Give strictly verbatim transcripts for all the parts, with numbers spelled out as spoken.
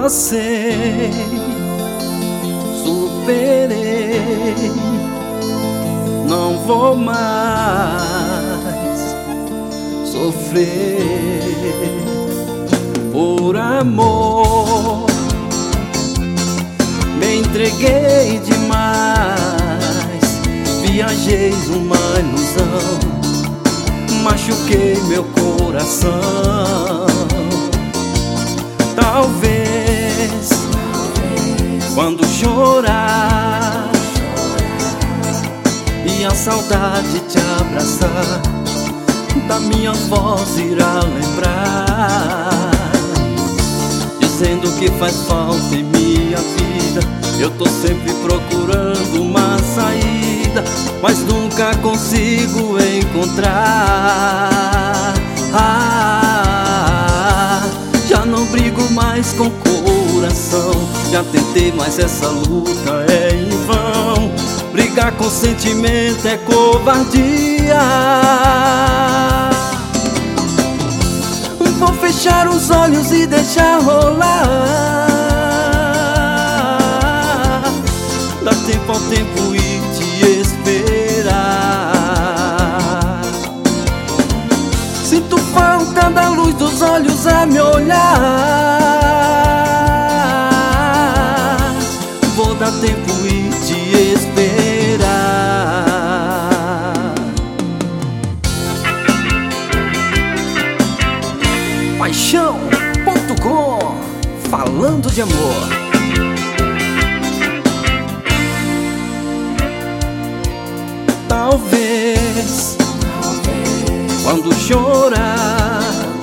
passei, superei, não vou mais sofrer por amor. Me entreguei demais, viajei numa ilusão, machuquei meu coração. Talvez, quando chorar e a saudade te abraçar, da minha voz irá lembrar, dizendo que faz falta em minha vida. Eu tô sempre procurando uma saída, mas nunca consigo encontrar. Ah, já não brigo mais com o coração, já tentei, mas essa luta é em vão. Brigar com sentimento é covardia. Vou fechar os olhos e deixar rolar. Dá tempo ao tempo e te esperar. Sinto falta da luz dos olhos a me olhar. Vou dar tempo e te esperar. Paixão ponto com, falando de amor. Talvez, quando chorar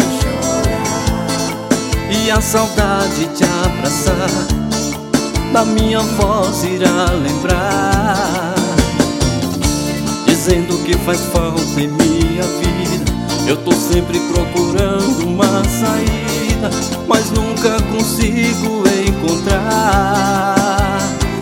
e a saudade te abraçar, da minha voz irá lembrar, dizendo que faz falta em minha vida. Eu tô sempre procurando uma saída, mas nunca consigo encontrar.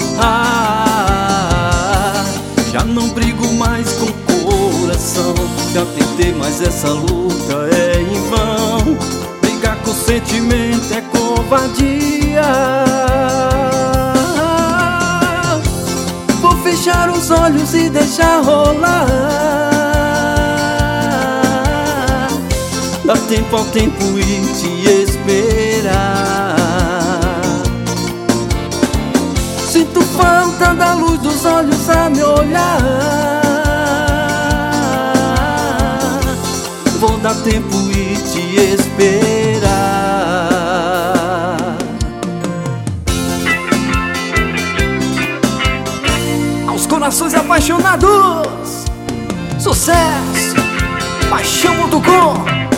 Ah, já não brigo mais com o coração, já tentei, mas essa luta é em vão. Brigar com sentimento é covardia. Vou fechar os olhos e deixar rolar. Dá tempo ao tempo e te esperar. Sinto falta da luz dos olhos a me olhar. Vou dar tempo e te esperar. Aos corações apaixonados, sucesso! Paixão ponto com